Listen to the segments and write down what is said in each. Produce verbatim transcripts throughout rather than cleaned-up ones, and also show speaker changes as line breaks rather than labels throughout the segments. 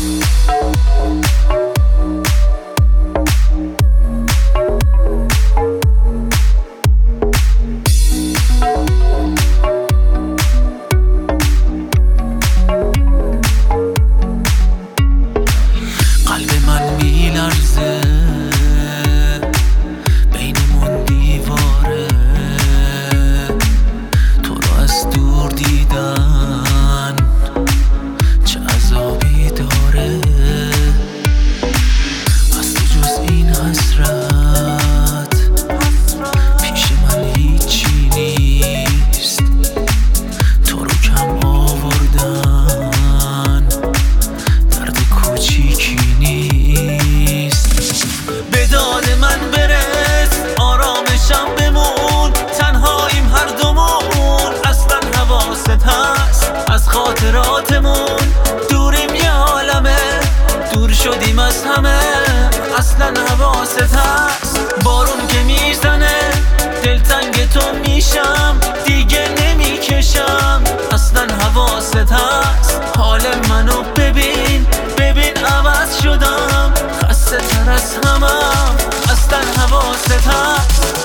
خاطراتمون دوریم یه عالمه، دور شدیم از همه، اصلا حواست هست. بارون که میزنه دلتنگ تو میشم، دیگه نمیکشم، اصلا حواست هست. حال منو ببین ببین عوض شدم، خسته تر از همم، اصلا حواست هست.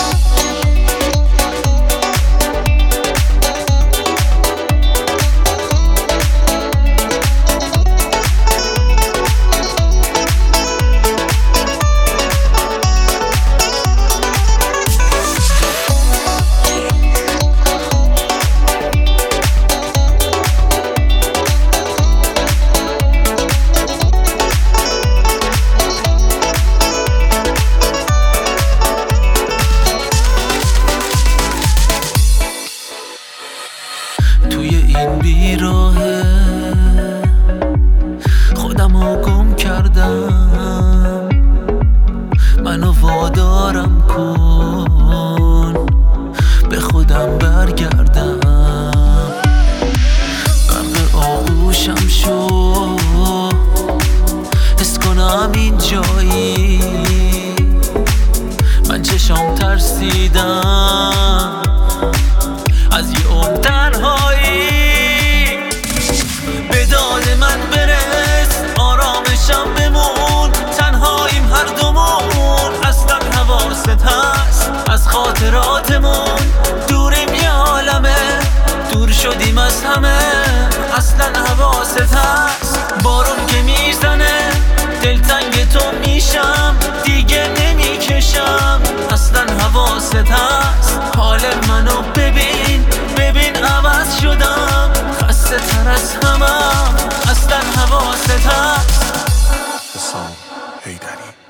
توی این بیراهه خودمو گم کردم، منو وادارم کن به خودم برگردم. غرق آغوشم شو حس کنم این جایی، من چشام ترسیدم از یه عمر تنهایی. به داد من برس آرامشم بمون، تنهاییم هر دومون، اصلا حواست هست. از خاطراتمون دوریم یه عالمه، دور شدیم از همه، اصلا حواست هست. بارون که میزنه دلتنگ تو میشم، دیگه نمیکشم، اصلا حواست هست. حال منو ببین ببین عوض شدم، خسته تر از همم، اصلا حواست هست.
حسام حیدری